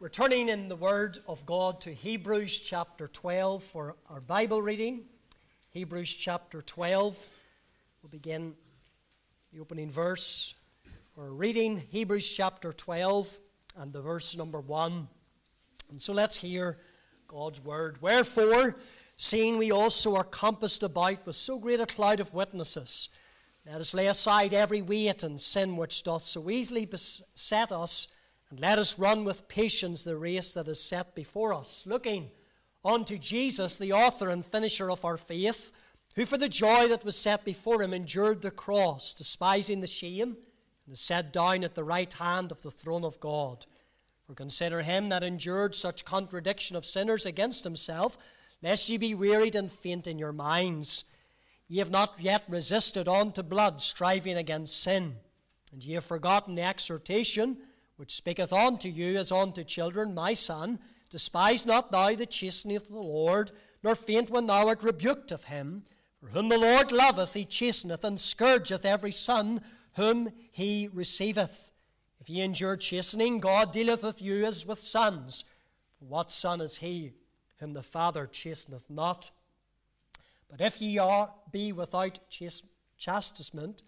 We're turning in the Word of God to Hebrews chapter 12 for our Bible reading. Hebrews chapter 12. We'll begin the opening verse for reading. Hebrews chapter 12 and the verse number 1. And so let's hear God's Word. Wherefore, seeing we also are compassed about with so great a cloud of witnesses, let us lay aside every weight and sin which doth so easily beset us, and let us run with patience the race that is set before us, looking unto Jesus, the author and finisher of our faith, who for the joy that was set before him endured the cross, despising the shame, and is set down at the right hand of the throne of God. For consider him that endured such contradiction of sinners against himself, lest ye be wearied and faint in your minds. Ye have not yet resisted unto blood, striving against sin. And ye have forgotten the exhortation which speaketh unto you as unto children, my son, despise not thou the chastening of the Lord, nor faint when thou art rebuked of him. For whom the Lord loveth, he chasteneth, and scourgeth every son whom he receiveth. If ye endure chastening, God dealeth with you as with sons. For what son is he whom the Father chasteneth not? But if ye be without chastisement,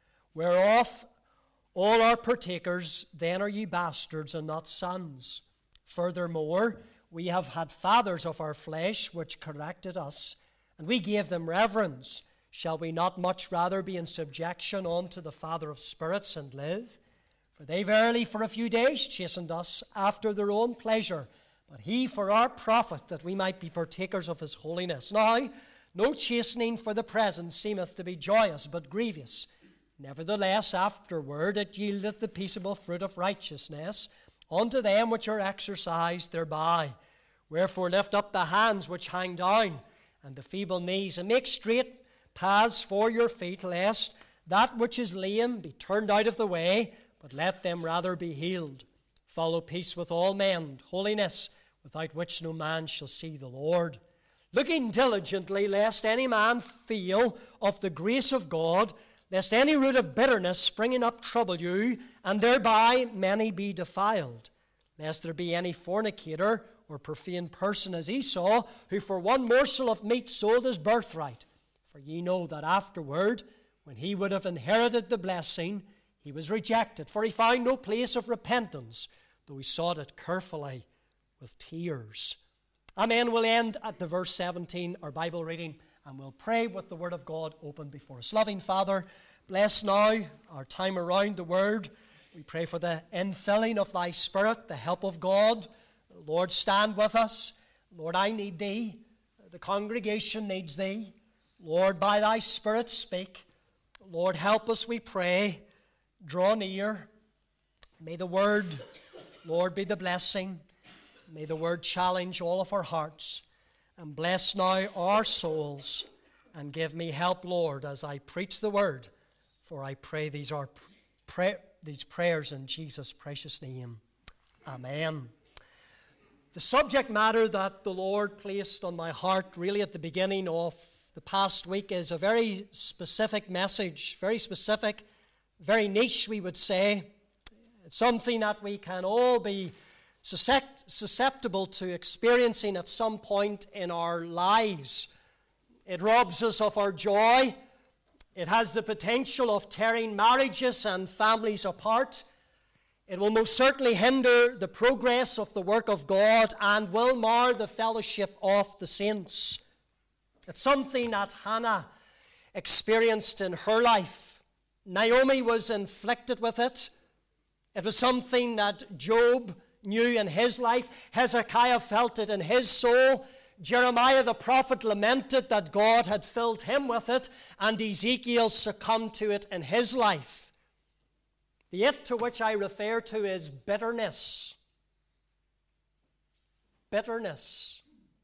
whereof all are partakers, then are ye bastards and not sons. Furthermore, we have had fathers of our flesh which corrected us, and we gave them reverence. Shall we not much rather be in subjection unto the Father of spirits and live? For they verily for a few days chastened us after their own pleasure, but he for our profit, that we might be partakers of his holiness. Now, no chastening for the present seemeth to be joyous, but grievous. Nevertheless, afterward it yieldeth the peaceable fruit of righteousness unto them which are exercised thereby. Wherefore lift up the hands which hang down, and the feeble knees, and make straight paths for your feet, lest that which is lame be turned out of the way, but let them rather be healed. Follow peace with all men, and holiness, without which no man shall see the Lord. Looking diligently, lest any man fail of the grace of God, lest any root of bitterness springing up trouble you, and thereby many be defiled. Lest there be any fornicator or profane person as Esau, who for one morsel of meat sold his birthright. For ye know that afterward, when he would have inherited the blessing, he was rejected, for he found no place of repentance, though he sought it carefully with tears. Amen. We'll end at the verse 17, our Bible reading, and we'll pray with the Word of God open before us. Loving Father, bless now our time around the Word. We pray for the infilling of thy Spirit, the help of God. Lord, stand with us. Lord, I need thee. The congregation needs thee. Lord, by thy Spirit speak. Lord, help us, we pray. Draw near. May the Word, Lord, be the blessing. May the Word challenge all of our hearts. And bless now our souls, and give me help, Lord, as I preach the Word. For I pray these prayers in Jesus' precious name. Amen. The subject matter that the Lord placed on my heart really at the beginning of the past week is a very specific message, very specific, very niche, we would say. It's something that we can all be susceptible to experiencing at some point in our lives. It robs us of our joy. It has the potential of tearing marriages and families apart. It will most certainly hinder the progress of the work of God and will mar the fellowship of the saints. It's something that Hannah experienced in her life. Naomi was inflicted with it. It was something that Job knew in his life. Hezekiah felt it in his soul. Jeremiah the prophet lamented that God had filled him with it, and Ezekiel succumbed to it in his life. The it to which I refer to is bitterness. Bitterness.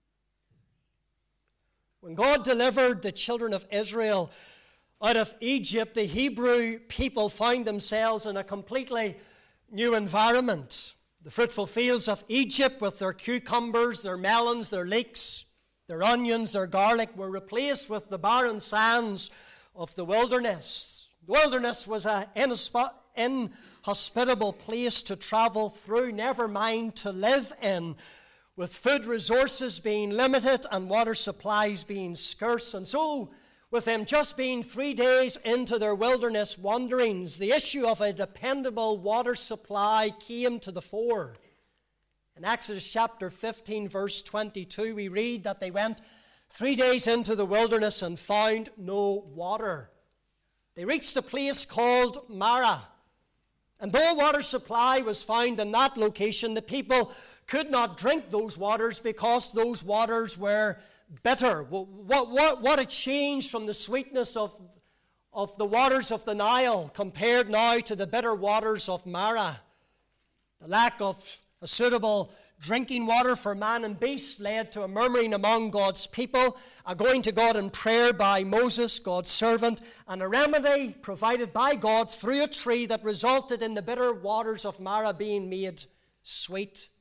When God delivered the children of Israel out of Egypt, the Hebrew people found themselves in a completely new environment. The fruitful fields of Egypt with their cucumbers, their melons, their leeks, their onions, their garlic were replaced with the barren sands of the wilderness. The wilderness was an inhospitable place to travel through, never mind to live in, with food resources being limited and water supplies being scarce. And so, with them just being 3 days into their wilderness wanderings, the issue of a dependable water supply came to the fore. In Exodus chapter 15, verse 22, we read that they went 3 days into the wilderness and found no water. They reached a place called Marah. And though water supply was found in that location, the people could not drink those waters because those waters were bitter. What a change from the sweetness of the waters of the Nile compared now to the bitter waters of Marah. The lack of a suitable drinking water for man and beast led to a murmuring among God's people, a going to God in prayer by Moses, God's servant, and a remedy provided by God through a tree that resulted in the bitter waters of Marah being made sweet.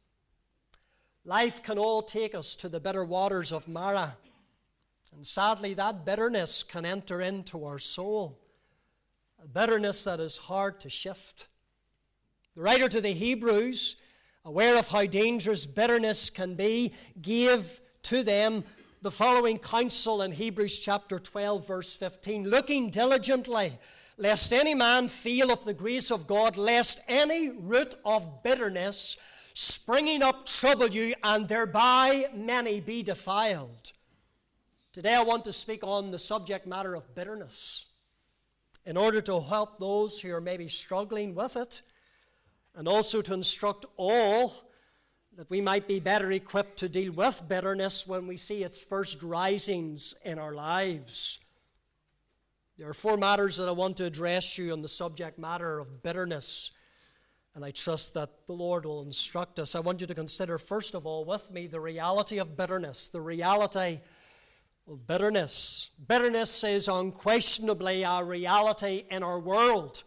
Life can all take us to the bitter waters of Marah, and sadly that bitterness can enter into our soul, a bitterness that is hard to shift. The writer to the Hebrews, aware of how dangerous bitterness can be, gave to them the following counsel in Hebrews chapter 12, verse 15. Looking diligently, lest any man fail of the grace of God, lest any root of bitterness springing up trouble you, and thereby many be defiled. Today I want to speak on the subject matter of bitterness in order to help those who are maybe struggling with it, and also to instruct all that we might be better equipped to deal with bitterness when we see its first risings in our lives. There are 4 matters that I want to address you on the subject matter of bitterness, and I trust that the Lord will instruct us. I want you to consider, first of all, with me, the reality of bitterness. The reality of bitterness. Bitterness is unquestionably a reality in our world.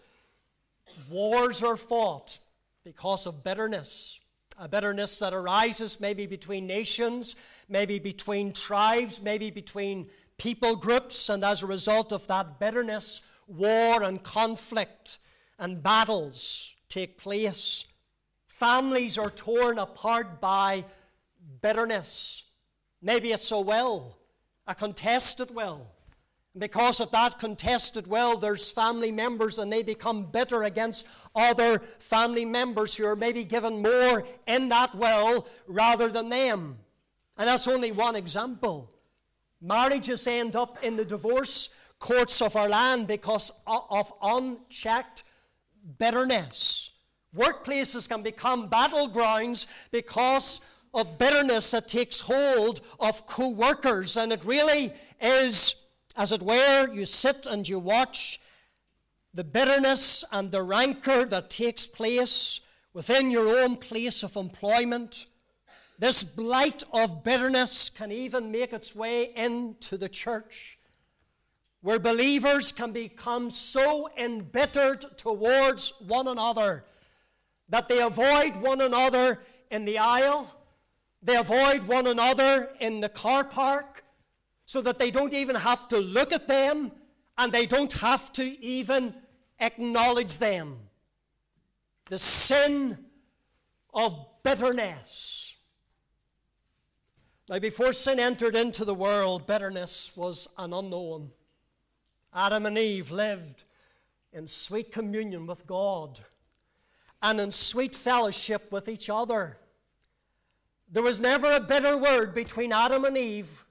Wars are fought because of bitterness. A bitterness that arises maybe between nations, maybe between tribes, maybe between people groups, and as a result of that bitterness, war and conflict and battles take place. Families are torn apart by bitterness. Maybe it's a will, a contested will. Because of that contested will, there's family members and they become bitter against other family members who are maybe given more in that will rather than them. And that's only one example. Marriages end up in the divorce courts of our land because of unchecked bitterness. Workplaces can become battlegrounds because of bitterness that takes hold of co-workers, and it really is, as it were, you sit and you watch the bitterness and the rancor that takes place within your own place of employment. This blight of bitterness can even make its way into the church, where believers can become so embittered towards one another that they avoid one another in the aisle, they avoid one another in the car park, so that they don't even have to look at them and they don't have to even acknowledge them. The sin of bitterness. Now, before sin entered into the world, bitterness was an unknown. Adam and Eve lived in sweet communion with God and in sweet fellowship with each other. There was never a bitter word between Adam and Eve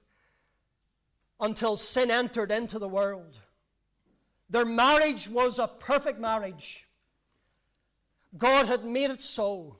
until sin entered into the world. Their marriage was a perfect marriage. God had made it so.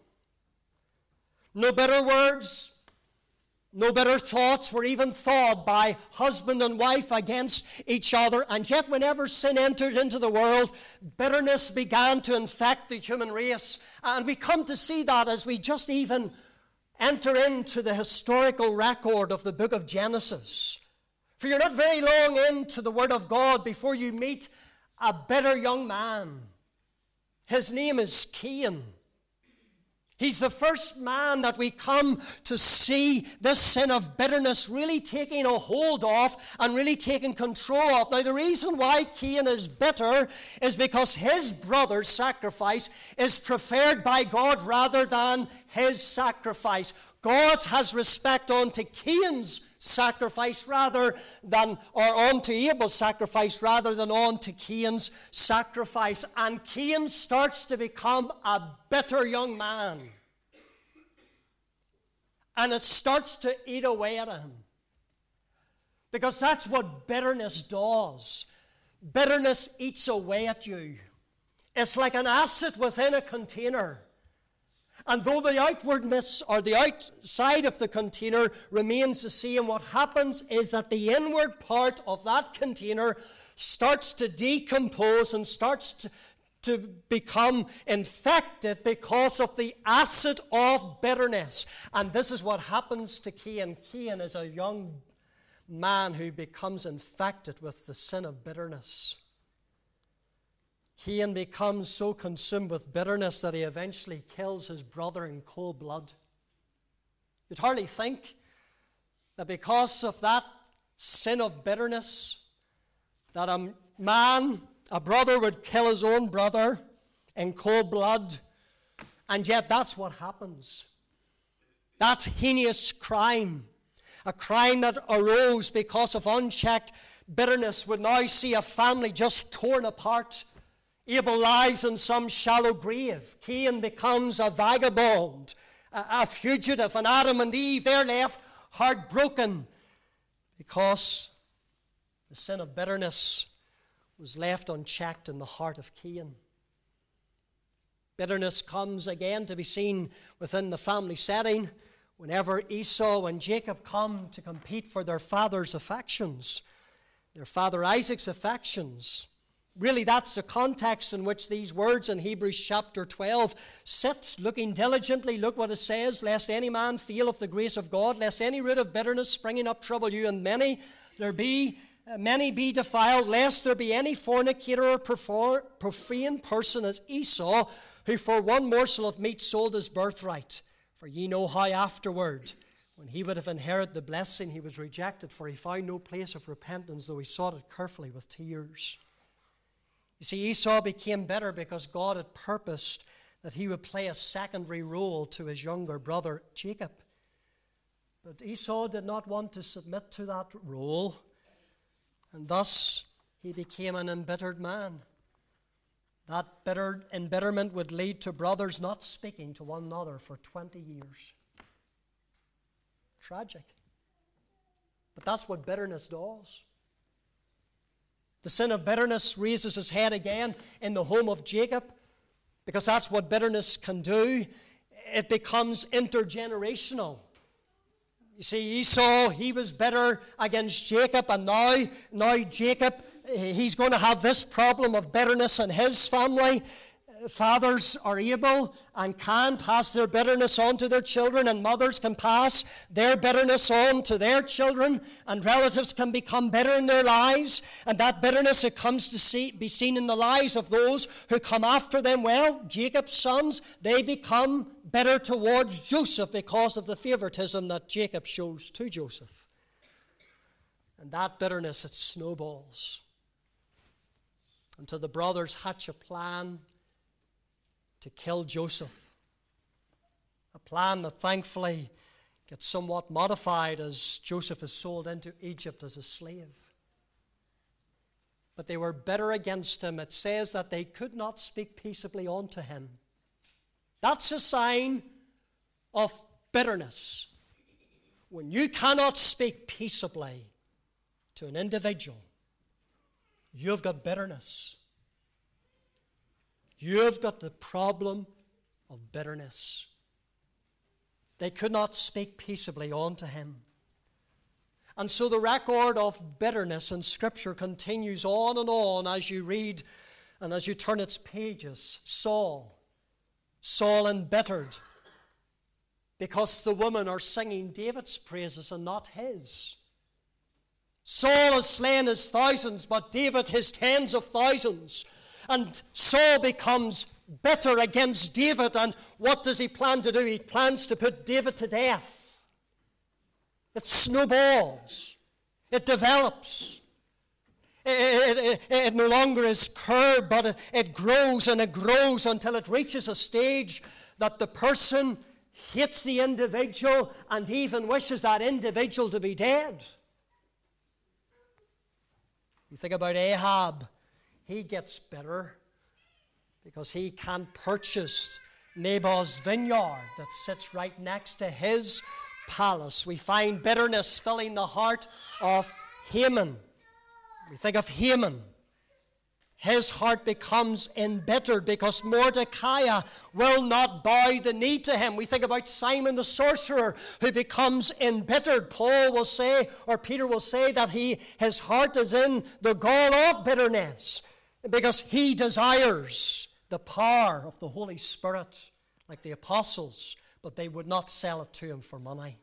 No bitter words, no bitter thoughts were even thought by husband and wife against each other. And yet whenever sin entered into the world, bitterness began to infect the human race. And we come to see that as we just even enter into the historical record of the book of Genesis. For you're not very long into the Word of God before you meet a bitter young man. His name is Cain. He's the first man that we come to see this sin of bitterness really taking a hold of and really taking control of. Now, the reason why Cain is bitter is because his brother's sacrifice is preferred by God rather than his sacrifice. God has respect unto Cain's sacrifice rather than, or unto Abel's sacrifice rather than unto Cain's sacrifice. And Cain starts to become a bitter young man. And it starts to eat away at him. Because that's what bitterness does. Bitterness eats away at you. It's like an acid within a container. And though the outwardness or the outside of the container remains the same, what happens is that the inward part of that container starts to decompose and starts to become infected because of the acid of bitterness. And this is what happens to Cain. Cain is a young man who becomes infected with the sin of bitterness. Cain becomes so consumed with bitterness that he eventually kills his brother in cold blood. You'd hardly think that because of that sin of bitterness, that a brother would kill his own brother in cold blood, and yet that's what happens. That heinous crime, a crime that arose because of unchecked bitterness, would now see a family just torn apart. Abel lies in some shallow grave. Cain becomes a vagabond, a fugitive, and Adam and Eve, they're left heartbroken because the sin of bitterness was left unchecked in the heart of Cain. Bitterness comes again to be seen within the family setting whenever Esau and Jacob come to compete for their father's affections, their father Isaac's affections. Really, that's the context in which these words in Hebrews chapter 12 sit. Looking diligently, look what it says, lest any man fail of the grace of God, lest any root of bitterness springing up trouble you, and many be defiled, lest there be any fornicator or profane person as Esau, who for one morsel of meat sold his birthright. For ye know how afterward, when he would have inherited the blessing, he was rejected, for he found no place of repentance, though he sought it carefully with tears. You see, Esau became bitter because God had purposed that he would play a secondary role to his younger brother Jacob. But Esau did not want to submit to that role, and thus he became an embittered man. That embitterment would lead to brothers not speaking to one another for 20 years. Tragic. But that's what bitterness does. The sin of bitterness raises its head again in the home of Jacob, because that's what bitterness can do. It becomes intergenerational. You see, Esau, he was bitter against Jacob, and now Jacob, he's going to have this problem of bitterness in his family. Fathers are able and can pass their bitterness on to their children, and mothers can pass their bitterness on to their children, and relatives can become bitter in their lives, and that bitterness, it comes to be seen in the lives of those who come after them. Well, Jacob's sons, they become bitter towards Joseph because of the favoritism that Jacob shows to Joseph. And that bitterness, it snowballs until the brothers hatch a plan to kill Joseph. A plan that thankfully gets somewhat modified as Joseph is sold into Egypt as a slave. But they were bitter against him. It says that they could not speak peaceably unto him. That's a sign of bitterness. When you cannot speak peaceably to an individual, you've got bitterness. You've got the problem of bitterness. They could not speak peaceably unto him. And so the record of bitterness in Scripture continues on as you read and as you turn its pages. Saul embittered because the women are singing David's praises and not his. Saul has slain his thousands, but David his tens of thousands. And Saul becomes bitter against David. And what does he plan to do? He plans to put David to death. It snowballs. It develops. It no longer is curbed, but it grows and it grows until it reaches a stage that the person hates the individual and even wishes that individual to be dead. You think about Ahab. He gets bitter because he can't purchase Naboth's vineyard that sits right next to his palace. We find bitterness filling the heart of Haman. We think of Haman. His heart becomes embittered because Mordecai will not bow the knee to him. We think about Simon the sorcerer who becomes embittered. Paul will say, or Peter will say, that his heart is in the gall of bitterness because he desires the power of the Holy Spirit like the apostles, but they would not sell it to him for money.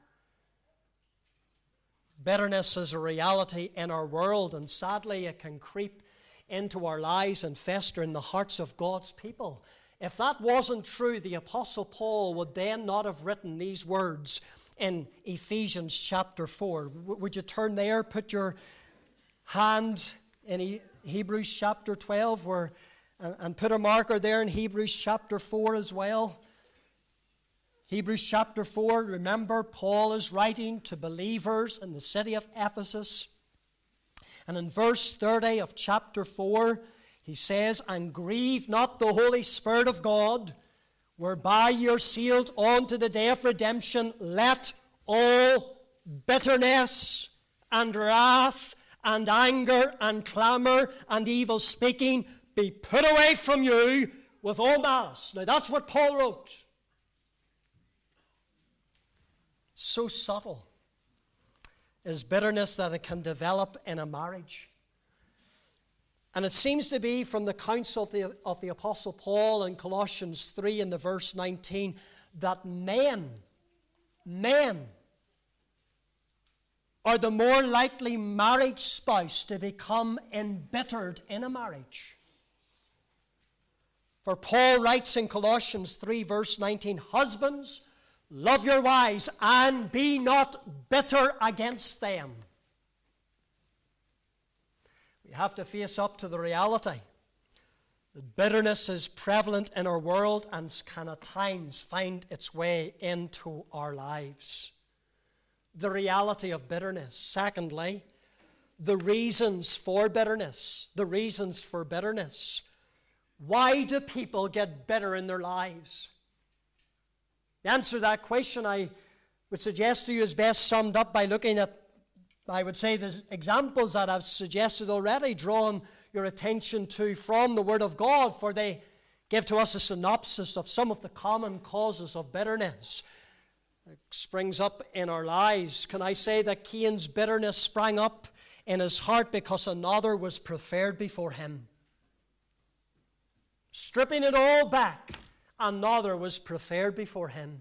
Bitterness is a reality in our world, and sadly it can creep into our lives and fester in the hearts of God's people. If that wasn't true, the Apostle Paul would then not have written these words in Ephesians chapter 4. Would you turn there, put your hand in Hebrews chapter 12, and put a marker there in Hebrews chapter 4 as well. Hebrews chapter 4, remember, Paul is writing to believers in the city of Ephesus. And in verse 30 of chapter 4, he says, "And grieve not the Holy Spirit of God, whereby you're sealed unto the day of redemption. Let all bitterness and wrath and anger and clamor and evil speaking be put away from you with all malice." Now that's what Paul wrote. So subtle is bitterness that it can develop in a marriage. And it seems to be from the counsel of the Apostle Paul in Colossians 3 in the verse 19 that men are the more likely marriage spouse to become embittered in a marriage. For Paul writes in Colossians 3 verse 19, "Husbands, love your wives and be not bitter against them." We have to face up to the reality that bitterness is prevalent in our world and can at times find its way into our lives. The reality of bitterness. Secondly, the reasons for bitterness. The reasons for bitterness. Why do people get bitter in their lives? The answer to that question, I would suggest to you, is best summed up by looking at, I would say, the examples that I've suggested already, drawn your attention to from the Word of God, for they give to us a synopsis of some of the common causes of bitterness that springs up in our lives. Can I say that Cain's bitterness sprang up in his heart because another was preferred before him? Stripping it all back, another was preferred before him.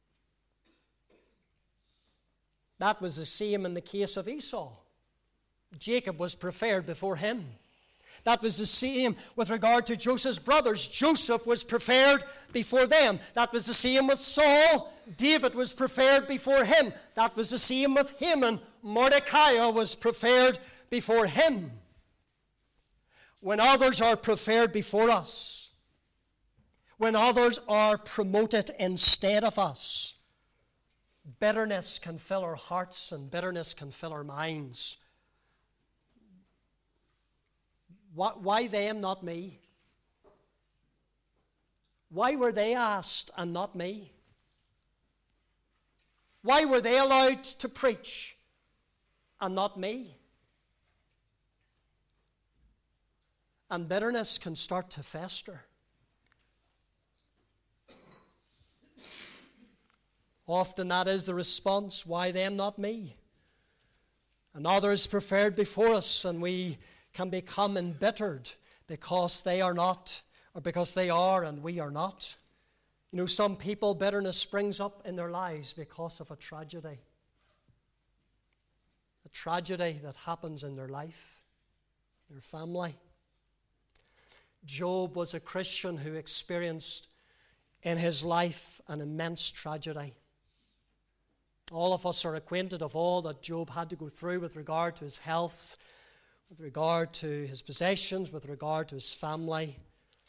That was the same in the case of Esau. Jacob was preferred before him. That was the same with regard to Joseph's brothers. Joseph was preferred before them. That was the same with Saul. David was preferred before him. That was the same with Haman. Mordecai was preferred before him. When others are preferred before us, when others are promoted instead of us, bitterness can fill our hearts and bitterness can fill our minds. Why them, not me? Why were they asked and not me? Why were they allowed to preach and not me? And bitterness can start to fester. Often that is the response, why them, not me? And others preferred before us, and we can become embittered because they are not, or because they are and we are not. You know, some people, bitterness springs up in their lives because of a tragedy that happens in their life, their family. Job was a Christian who experienced in his life an immense tragedy. All of us are acquainted of all that Job had to go through with regard to his health, with regard to his possessions, with regard to his family.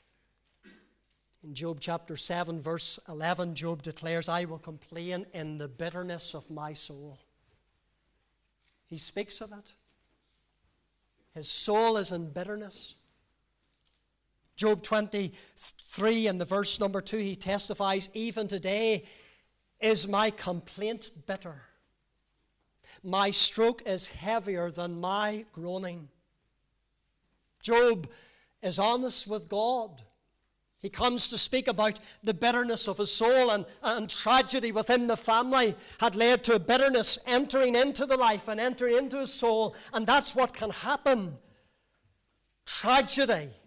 In Job chapter 7, verse 11, Job declares, "I will complain in the bitterness of my soul." He speaks of it. His soul is in bitterness. Job 23 and the verse number 2, he testifies, "Even today is my complaint bitter. My stroke is heavier than my groaning." Job is honest with God. He comes to speak about the bitterness of his soul, and tragedy within the family had led to a bitterness entering into the life and entering into his soul, and that's what can happen. Tragedy.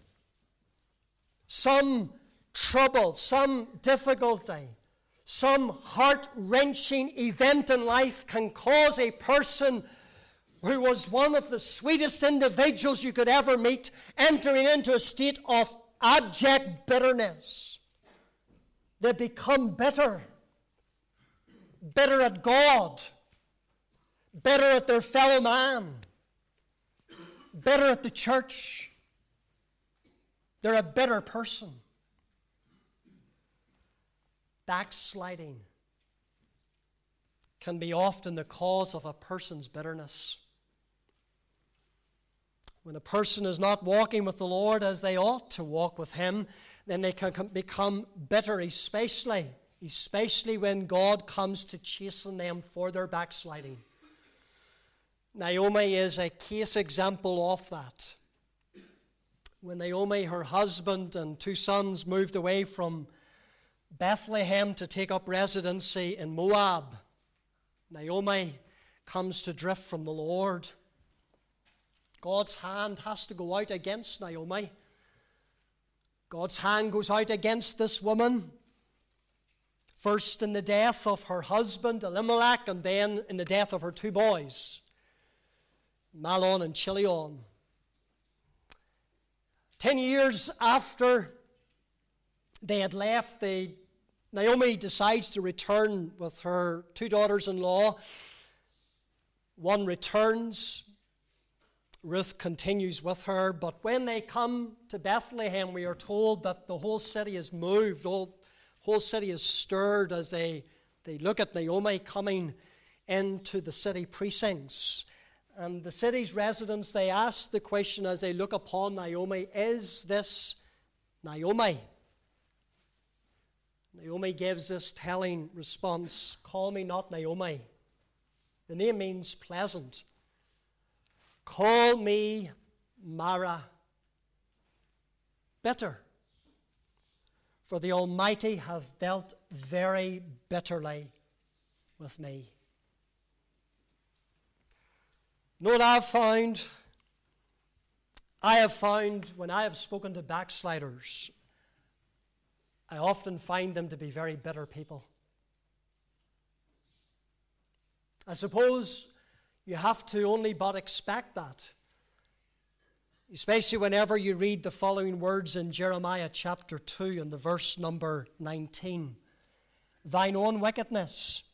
Some trouble, some difficulty, some heart-wrenching event in life can cause a person who was one of the sweetest individuals you could ever meet entering into a state of abject bitterness. They become bitter. Bitter at God. Bitter at their fellow man. Bitter at the church. They're a bitter person. Backsliding can be often the cause of a person's bitterness. When a person is not walking with the Lord as they ought to walk with Him, then they can become bitter, especially when God comes to chasten them for their backsliding. Naomi is a case example of that. When Naomi, her husband, and 2 sons moved away from Bethlehem to take up residency in Moab, Naomi comes to drift from the Lord. God's hand has to go out against Naomi. God's hand goes out against this woman, first in the death of her husband, Elimelech, and then in the death of her 2 boys, Mahlon and Chilion. 10 years after they had left, Naomi decides to return with her 2 daughters-in-law. One returns. Ruth continues with her. But when they come to Bethlehem, we are told that the whole city is moved. The whole city is stirred as they look at Naomi coming into the city precincts. And the city's residents, they ask the question as they look upon Naomi, "Is this Naomi?" Naomi gives this telling response, "Call me not Naomi." The name means pleasant. "Call me Mara, bitter. For the Almighty hath dealt very bitterly with me." You know what I have found when I have spoken to backsliders, I often find them to be very bitter people. I suppose you have to only but expect that, especially whenever you read the following words in Jeremiah chapter 2 and the verse number 19. Thine own wickedness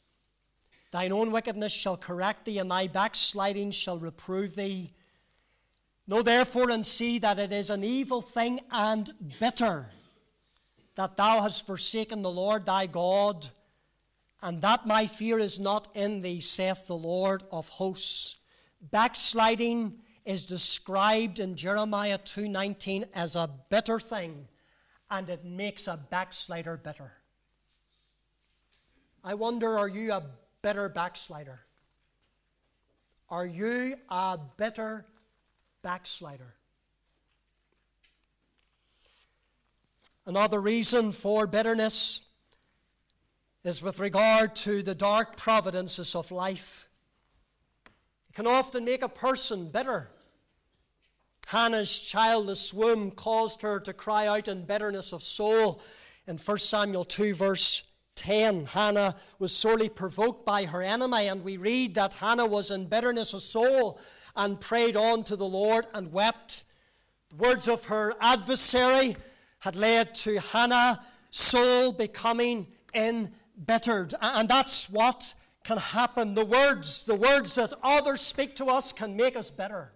shall correct thee, and thy backsliding shall reprove thee. Know therefore and see that it is an evil thing and bitter, that thou hast forsaken the Lord thy God, and that my fear is not in thee, saith the Lord of hosts. Backsliding is described in Jeremiah 2:19 as a bitter thing, and it makes a backslider bitter. I wonder, are you a bitter backslider? Are you a bitter backslider? Another reason for bitterness is with regard to the dark providences of life. It can often make a person bitter. Hannah's childless womb caused her to cry out in bitterness of soul. In 1 Samuel 2 verse 10, Hannah was sorely provoked by her enemy, and we read that Hannah was in bitterness of soul and prayed on to the Lord and wept The words of her adversary had led to Hannah's soul becoming embittered. And that's what can happen. The words that others speak to us can make us bitter.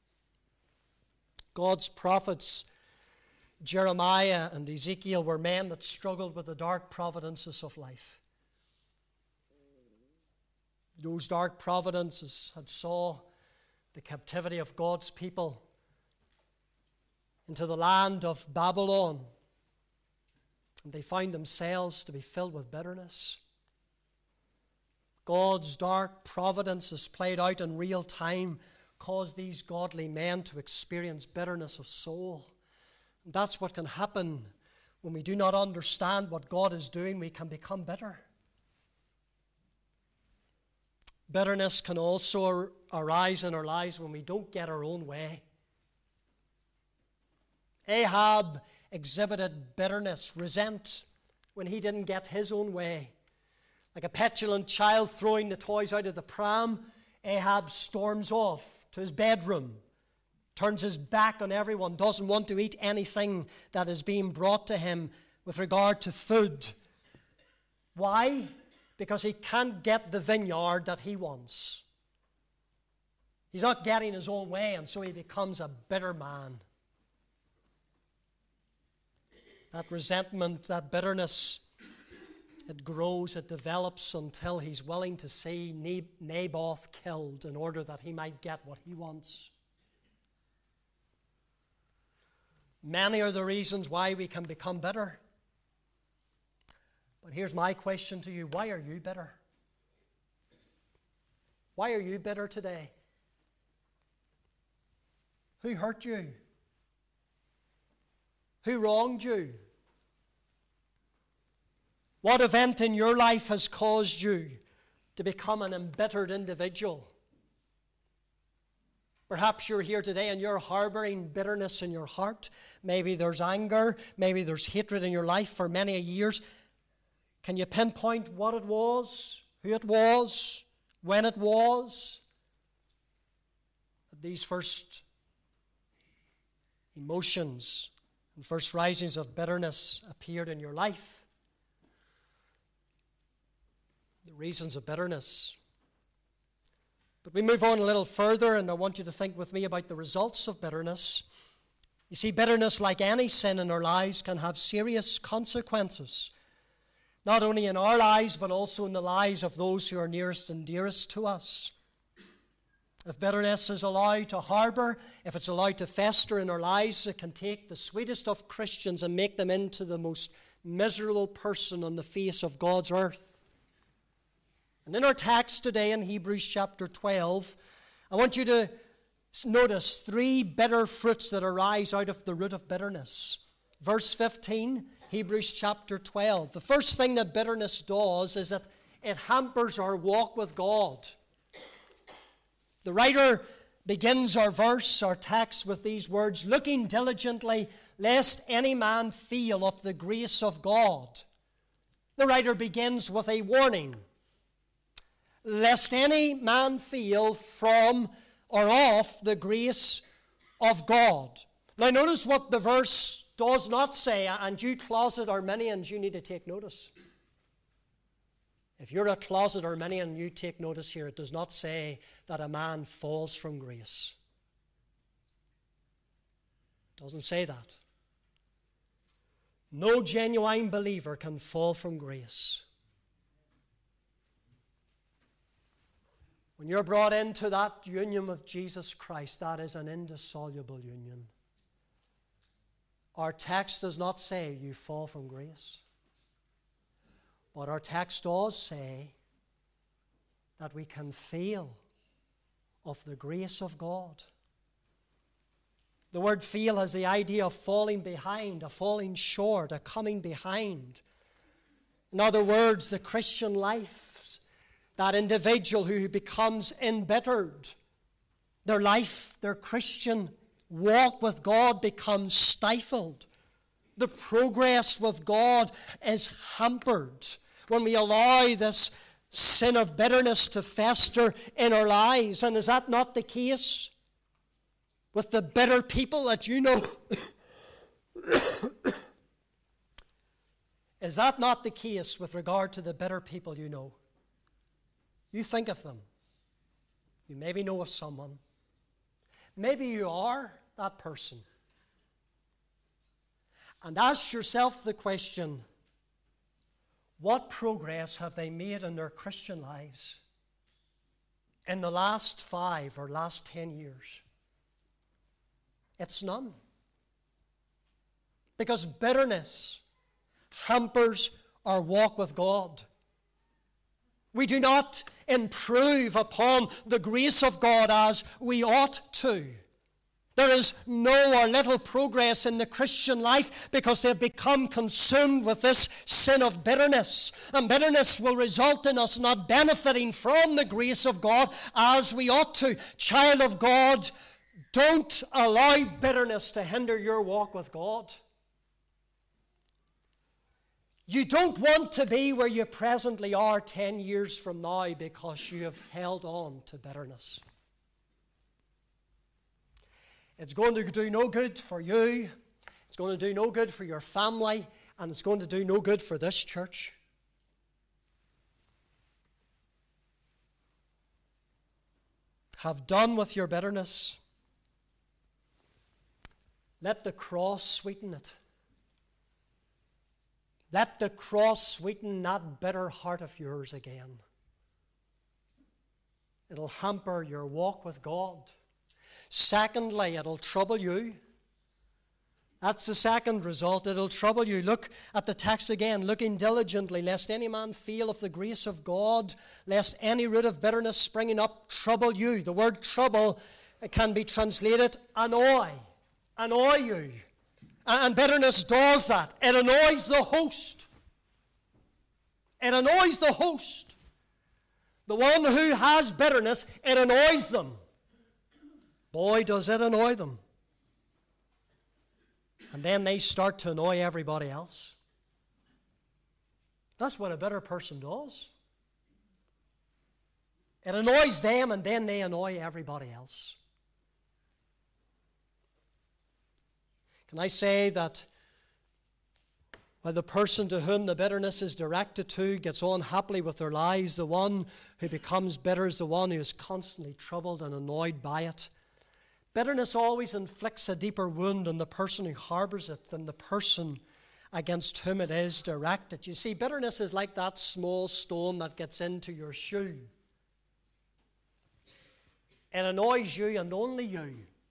God's prophets, Jeremiah and Ezekiel, were men that struggled with the dark providences of life. Those dark providences had saw the captivity of God's people into the land of Babylon, and they found themselves to be filled with bitterness. God's dark providences played out in real time caused these godly men to experience bitterness of soul. And that's what can happen when we do not understand what God is doing. We can become bitter. Bitterness can also arise in our lives when we don't get our own way. Ahab exhibited bitterness, resent, when he didn't get his own way. Like a petulant child throwing the toys out of the pram, Ahab storms off to his bedroom, turns his back on everyone, doesn't want to eat anything that is being brought to him with regard to food. Why? Because he can't get the vineyard that he wants. He's not getting his own way, and so he becomes a bitter man. That resentment, that bitterness, it grows, it develops until he's willing to see Naboth killed in order that he might get what he wants. Many are the reasons why we can become bitter. But here's my question to you. Why are you bitter? Why are you bitter today? Who hurt you? Who wronged you? What event in your life has caused you to become an embittered individual? Perhaps you're here today and you're harboring bitterness in your heart. Maybe there's anger. Maybe there's hatred in your life for many years. Can you pinpoint what it was, who it was, when it was that these first emotions and first risings of bitterness appeared in your life? The reasons of bitterness. But we move on a little further, and I want you to think with me about the results of bitterness. You see, bitterness, like any sin in our lives, can have serious consequences, not only in our lives, but also in the lives of those who are nearest and dearest to us. If bitterness is allowed to harbor, if it's allowed to fester in our lives, it can take the sweetest of Christians and make them into the most miserable person on the face of God's earth. And in our text today in Hebrews chapter 12, I want you to notice three bitter fruits that arise out of the root of bitterness. Verse 15, Hebrews chapter 12. The first thing that bitterness does is that it hampers our walk with God. The writer begins our verse, our text, with these words, looking diligently, lest any man fail of the grace of God. The writer begins with a warning. Lest any man fail from or of the grace of God. Now notice what the verse does not say, and you closet Arminians, you need to take notice. If you're a closet Arminian, you take notice here. It does not say that a man falls from grace. It doesn't say that. No genuine believer can fall from grace. When you're brought into that union with Jesus Christ, that is an indissoluble union. Our text does not say you fall from grace. But our text does say that we can fail of the grace of God. The word fail has the idea of falling behind, a falling short, a coming behind. In other words, the Christian life, that individual who becomes embittered, their life, their Christian walk with God becomes stifled. The progress with God is hampered when we allow this sin of bitterness to fester in our lives. And is that not the case with the bitter people that you know? Is that not the case with regard to the bitter people you know? You think of them. You maybe know of someone. Maybe you are that person. And ask yourself the question, what progress have they made in their Christian lives in the last 5 or last 10 years? It's none. Because bitterness hampers our walk with God. We do not improve upon the grace of God as we ought to. There is no or little progress in the Christian life because they've become consumed with this sin of bitterness. And bitterness will result in us not benefiting from the grace of God as we ought to. Child of God, don't allow bitterness to hinder your walk with God. You don't want to be where you presently are 10 years from now because you have held on to bitterness. It's going to do no good for you. It's going to do no good for your family. And it's going to do no good for this church. Have done with your bitterness. Let the cross sweeten it. Let the cross sweeten that bitter heart of yours again. It'll hamper your walk with God. Secondly, it'll trouble you. That's the second result. It'll trouble you. Look at the text again. Looking diligently, lest any man fail of the grace of God, lest any root of bitterness springing up trouble you. The word trouble can be translated annoy. Annoy you. And bitterness does that. It annoys the host. It annoys the host. The one who has bitterness, it annoys them. Boy, does it annoy them. And then they start to annoy everybody else. That's what a bitter person does. It annoys them and then they annoy everybody else. Can I say that while the person to whom the bitterness is directed to gets on happily with their lives, the one who becomes bitter is the one who is constantly troubled and annoyed by it. Bitterness always inflicts a deeper wound on the person who harbors it than the person against whom it is directed. You see, bitterness is like that small stone that gets into your shoe. It annoys you and only you.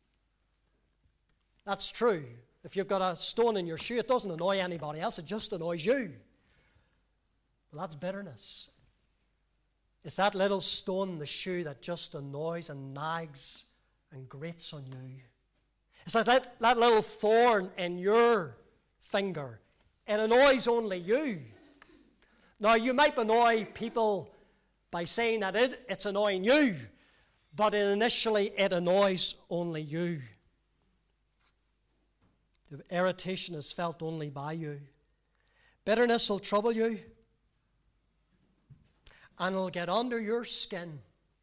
That's true. If you've got a stone in your shoe, it doesn't annoy anybody else, it just annoys you. Well, that's bitterness. It's that little stone in the shoe that just annoys and nags and grates on you. It's like that little thorn in your finger. It annoys only you. Now, you might annoy people by saying that it's annoying you, but initially it annoys only you. The irritation is felt only by you. Bitterness will trouble you, and it'll get under your skin.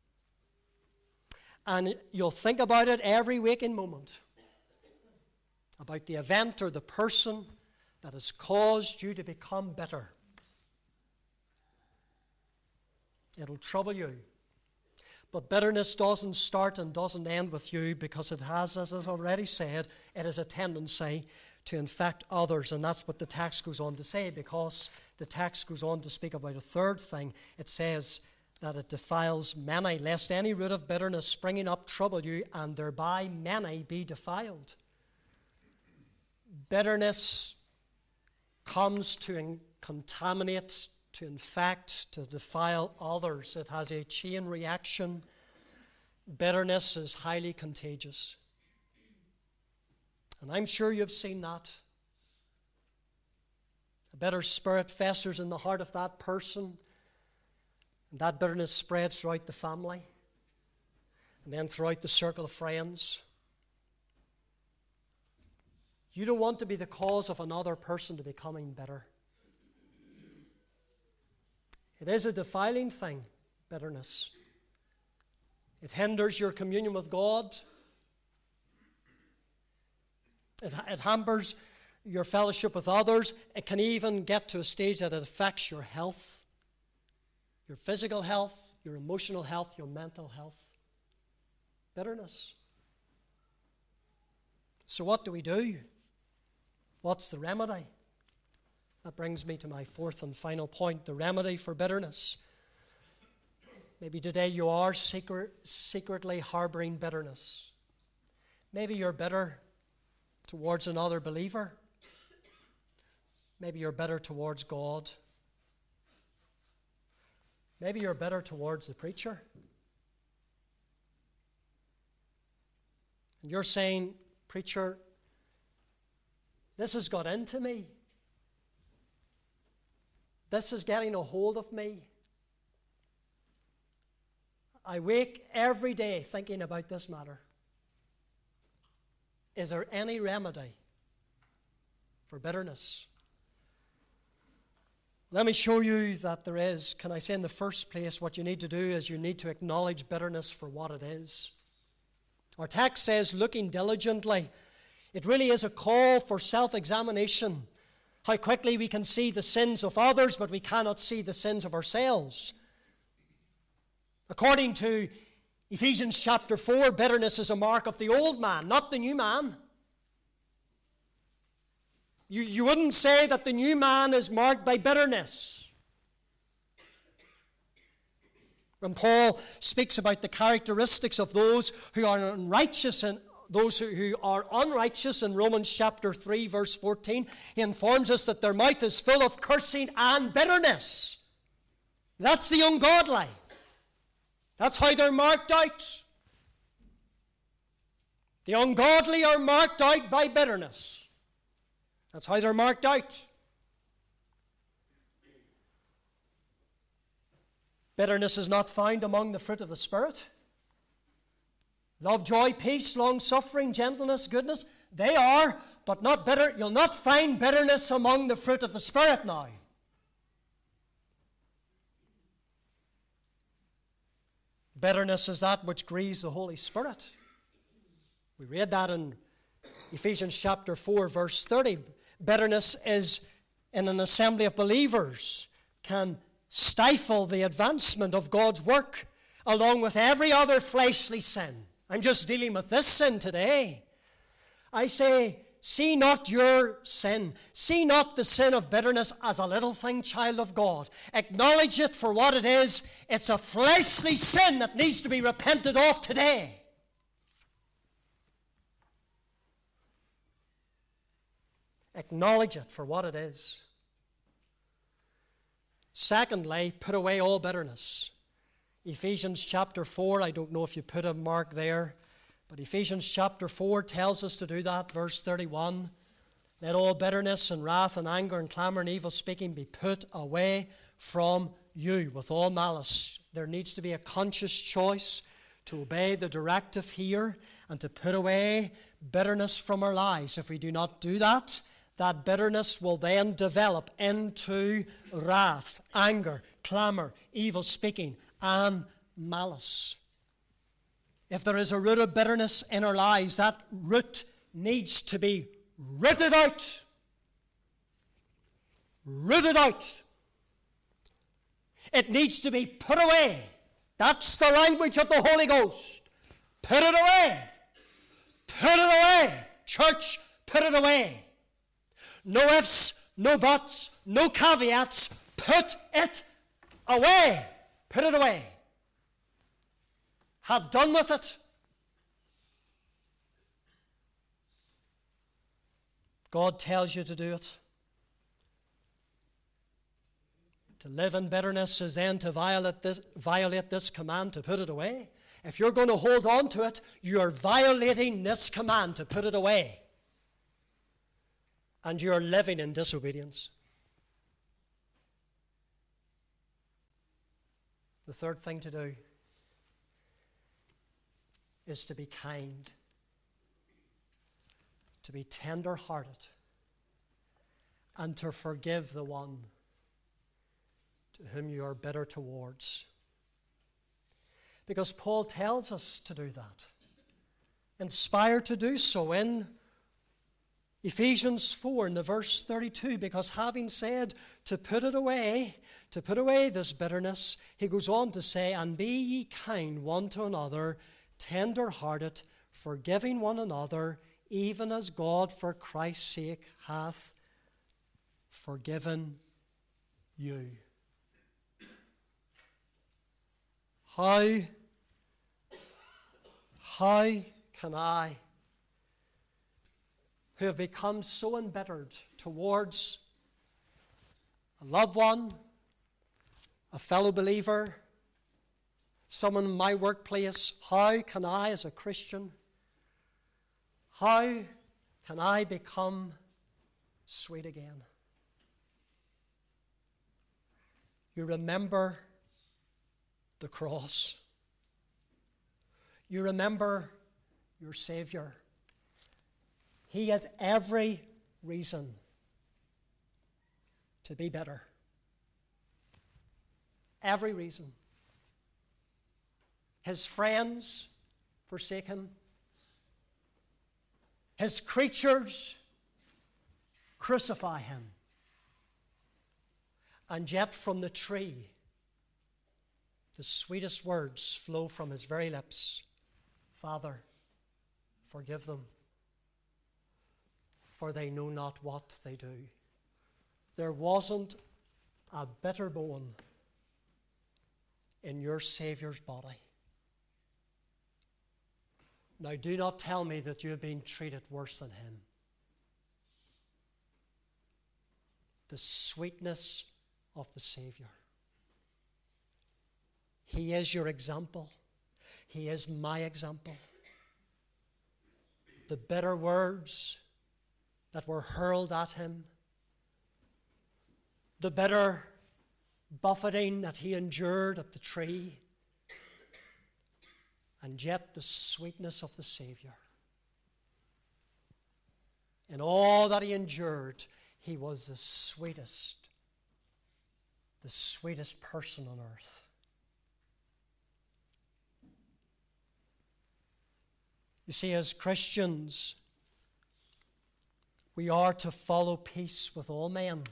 And you'll think about it every waking moment, about the event or the person that has caused you to become bitter. It'll trouble you. But bitterness doesn't start and doesn't end with you because it has, as I've already said, it has a tendency to infect others. And that's what the text goes on to say, because the text goes on to speak about a third thing. It says that it defiles many, lest any root of bitterness springing up trouble you, and thereby many be defiled. Bitterness comes to contaminate, to infect, to defile others. It has a chain reaction. Bitterness is highly contagious. And I'm sure you've seen that. A bitter spirit festers in the heart of that person, and that bitterness spreads throughout the family, and then throughout the circle of friends. You don't want to be the cause of another person to becoming bitter. It is a defiling thing, bitterness. It hinders your communion with God. It hampers your fellowship with others. It can even get to a stage that it affects your health, your physical health, your emotional health, your mental health. Bitterness. So what do we do? What's the remedy? That brings me to my fourth and final point, the remedy for bitterness. Maybe today you are secretly harboring bitterness. Maybe you're bitter towards another believer. Maybe you're bitter towards God. Maybe you're bitter towards the preacher. And you're saying, preacher, this has got into me. This is getting a hold of me. I wake every day thinking about this matter. Is there any remedy for bitterness? Let me show you that there is. Can I say in the first place, what you need to do is you need to acknowledge bitterness for what it is. Our text says, looking diligently. It really is a call for self-examination. How quickly we can see the sins of others, but we cannot see the sins of ourselves. According to Ephesians chapter 4, bitterness is a mark of the old man, not the new man. You wouldn't say that the new man is marked by bitterness. When Paul speaks about the characteristics of those who are unrighteous and those who are unrighteous in Romans chapter 3 verse 14, he informs us that their mouth is full of cursing and bitterness. That's the ungodly. That's how they're marked out. The ungodly are marked out by bitterness. That's how they're marked out. Bitterness is not found among the fruit of the Spirit. Love, joy, peace, long-suffering, gentleness, goodness, they are, but not bitter. You'll not find bitterness among the fruit of the Spirit now. Bitterness is that which grieves the Holy Spirit. We read that in Ephesians chapter 4, verse 30. Bitterness is in an assembly of believers, can stifle the advancement of God's work, along with every other fleshly sin. I'm just dealing with this sin today. I say, see not your sin. See not the sin of bitterness as a little thing, child of God. Acknowledge it for what it is. It's a fleshly sin that needs to be repented of today. Acknowledge it for what it is. Secondly, put away all bitterness. Ephesians chapter 4, I don't know if you put a mark there, but Ephesians chapter 4 tells us to do that. Verse 31, let all bitterness and wrath and anger and clamor and evil speaking be put away from you with all malice. There needs to be a conscious choice to obey the directive here and to put away bitterness from our lives. If we do not do that, that bitterness will then develop into wrath, anger, clamor, evil speaking, and malice. If there is a root of bitterness in our lives, that root needs to be rooted out. Rooted out. It needs to be put away. That's the language of the Holy Ghost. Put it away. Put it away. Church, put it away. No ifs, no buts, no caveats. Put it away. Put it away. Have done with it. God tells you to do it. To live in bitterness is then to violate this command to put it away. If you're going to hold on to it, you are violating this command to put it away. And you are living in disobedience. The third thing to do is to be kind, to be tender-hearted, and to forgive the one to whom you are bitter towards. Because Paul tells us to do that, inspired to do so in Ephesians 4 in the verse 32, because having said to put away this bitterness, he goes on to say, and be ye kind one to another, tender-hearted, forgiving one another, even as God for Christ's sake hath forgiven you. How can I, who have become so embittered towards a loved one, a fellow believer, someone in my workplace, how can I, as a Christian, how can I become sweet again? You remember the cross. You remember your Savior. He had every reason to be bitter. Every reason. His friends forsake him. His creatures crucify him. And yet from the tree, the sweetest words flow from his very lips. Father, forgive them, for they know not what they do. There wasn't a bitter bone in your Saviour's body. Now, do not tell me that you have been treated worse than him. The sweetness of the Savior. He is your example. He is my example. The bitter words that were hurled at him, the bitter buffeting that he endured at the tree, and yet the sweetness of the Savior. In all that he endured, he was the sweetest person on earth. You see, as Christians, we are to follow peace with all men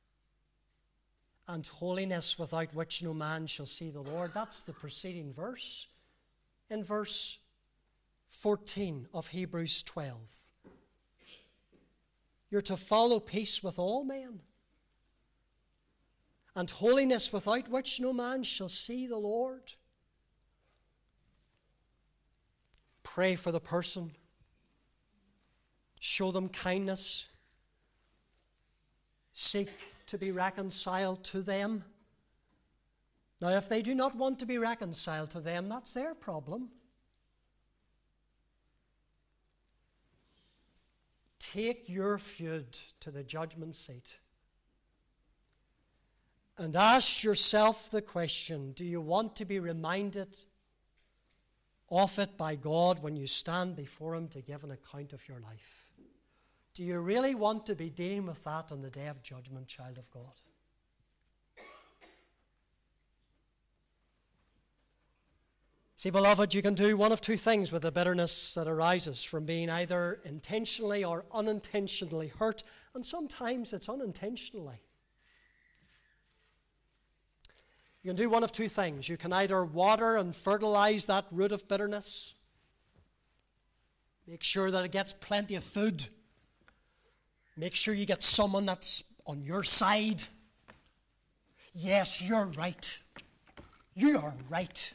and holiness, without which no man shall see the Lord. That's the preceding verse. In verse 14 of Hebrews 12. You're to follow peace with all men and holiness, without which no man shall see the Lord. Pray for the person. Show them kindness. Seek to be reconciled to them. Now, if they do not want to be reconciled to them, that's their problem. Take your feud to the judgment seat and ask yourself the question, do you want to be reminded of it by God when you stand before him to give an account of your life? Do you really want to be dealing with that on the day of judgment, child of God? See, beloved, you can do one of two things with the bitterness that arises from being either intentionally or unintentionally hurt, and sometimes it's unintentionally. You can do one of two things. You can either water and fertilize that root of bitterness, make sure that it gets plenty of food, make sure you get someone that's on your side. Yes, you're right. You are right.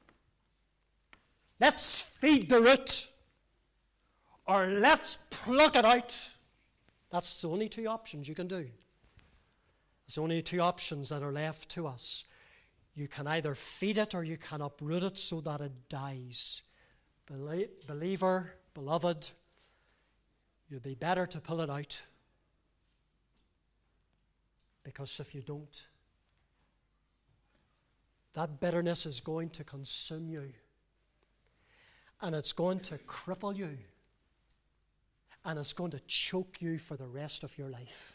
Let's feed the root, or let's pluck it out. That's the only two options you can do. There's only two options that are left to us. You can either feed it or you can uproot it so that it dies. Believer, beloved, you'd be better to pull it out, because if you don't, that bitterness is going to consume you. And it's going to cripple you. And it's going to choke you for the rest of your life.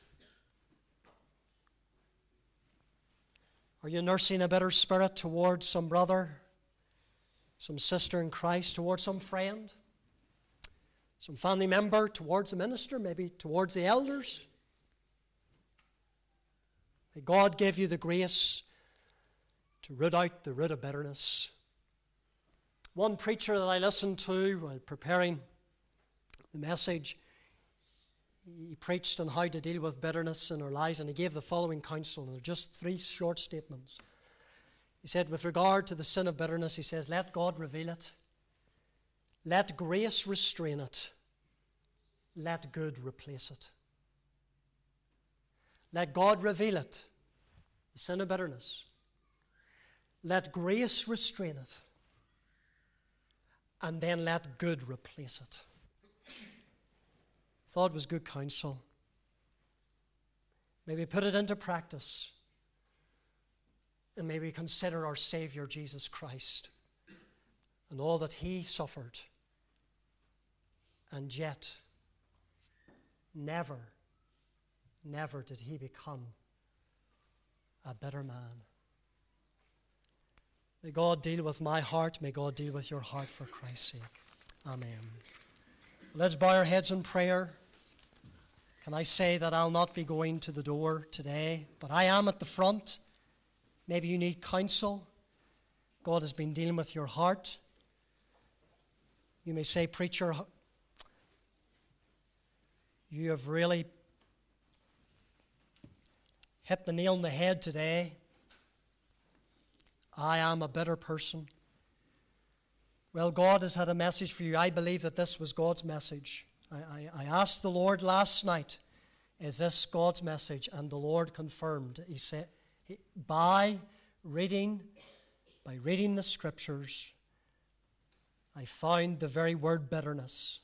Are you nursing a bitter spirit towards some brother, some sister in Christ, towards some friend, some family member towards the minister, maybe towards the elders. May God give you the grace to root out the root of bitterness. One preacher that I listened to while preparing the message, he preached on how to deal with bitterness in our lives, and he gave the following counsel. And they're just 3 short statements. He said, with regard to the sin of bitterness, he says, let God reveal it. Let grace restrain it. Let good replace it. Let God reveal it, the sin of bitterness. Let grace restrain it. And then let good replace it. Thought it was good counsel. Maybe put it into practice. And maybe consider our Savior Jesus Christ and all that He suffered. And yet, never did He become a bitter man. May God deal with my heart. May God deal with your heart for Christ's sake. Amen. Let's bow our heads in prayer. Can I say that I'll not be going to the door today, but I am at the front. Maybe you need counsel. God has been dealing with your heart. You may say, preacher, you have really hit the nail on the head today. I am a bitter person. Well, God has had a message for you. I believe that this was God's message. I asked the Lord last night, is this God's message? And the Lord confirmed. He said, by reading the Scriptures, I found the very word bitterness.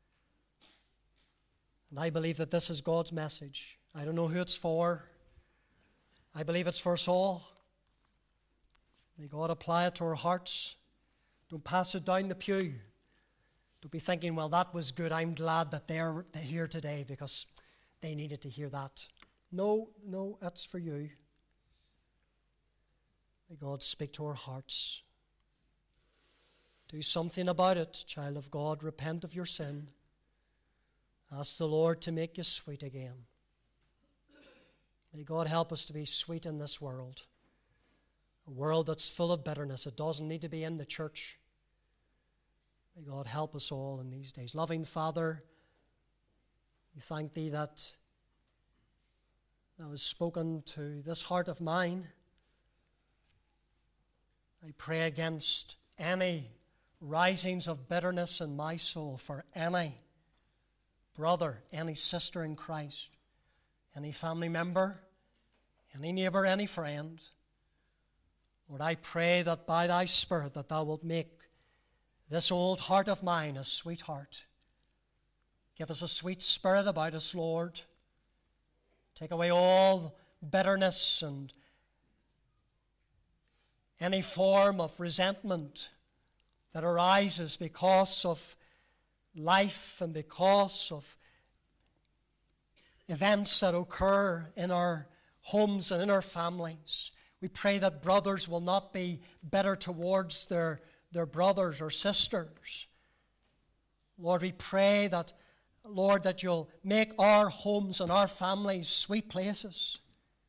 And I believe that this is God's message. I don't know who it's for. I believe it's for us all. May God apply it to our hearts. Don't pass it down the pew. Don't be thinking, well, that was good. I'm glad that they're here today because they needed to hear that. No, that's for you. May God speak to our hearts. Do something about it, child of God. Repent of your sin. Ask the Lord to make you sweet again. May God help us to be sweet in this world. A world that's full of bitterness. It doesn't need to be in the church. May God help us all in these days. Loving Father, we thank Thee that was spoken to this heart of mine. I pray against any risings of bitterness in my soul for any brother, any sister in Christ, any family member, any neighbor, any friend. Lord, I pray that by Thy Spirit that Thou wilt make this old heart of mine a sweet heart. Give us a sweet spirit about us, Lord. Take away all bitterness and any form of resentment that arises because of life and because of events that occur in our homes and in our families. We pray that brothers will not be bitter towards their brothers or sisters. Lord, we pray that, Lord, that You'll make our homes and our families sweet places.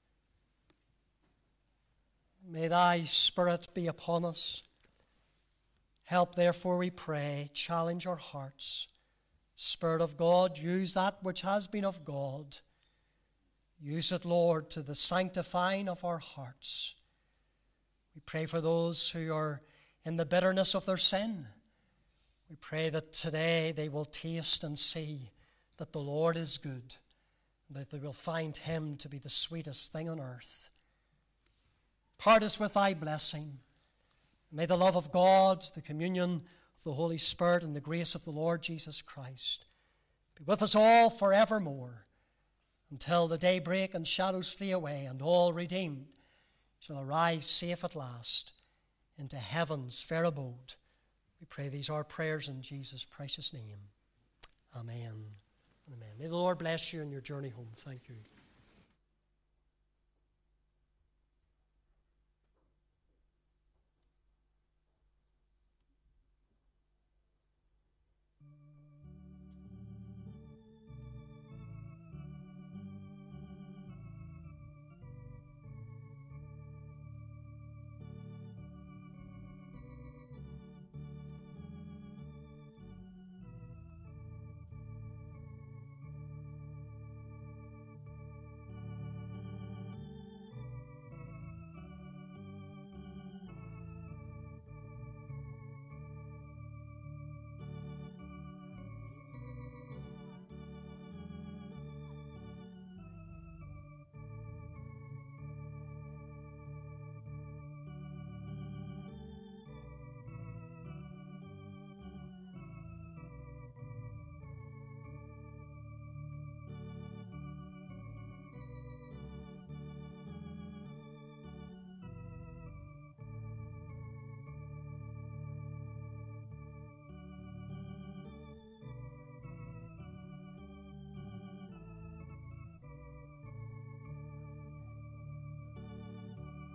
May Thy Spirit be upon us. Help, therefore, we pray. Challenge our hearts. Spirit of God, use that which has been of God. Use it, Lord, to the sanctifying of our hearts. We pray for those who are in the bitterness of their sin. We pray that today they will taste and see that the Lord is good, and that they will find Him to be the sweetest thing on earth. Part us with Thy blessing. May the love of God, the communion of the Holy Spirit, and the grace of the Lord Jesus Christ be with us all forevermore, until the day break and shadows flee away, and all redeemed shall arrive safe at last into heaven's fair abode. We pray these our prayers in Jesus' precious name. Amen. Amen. May the Lord bless you in your journey home. Thank you.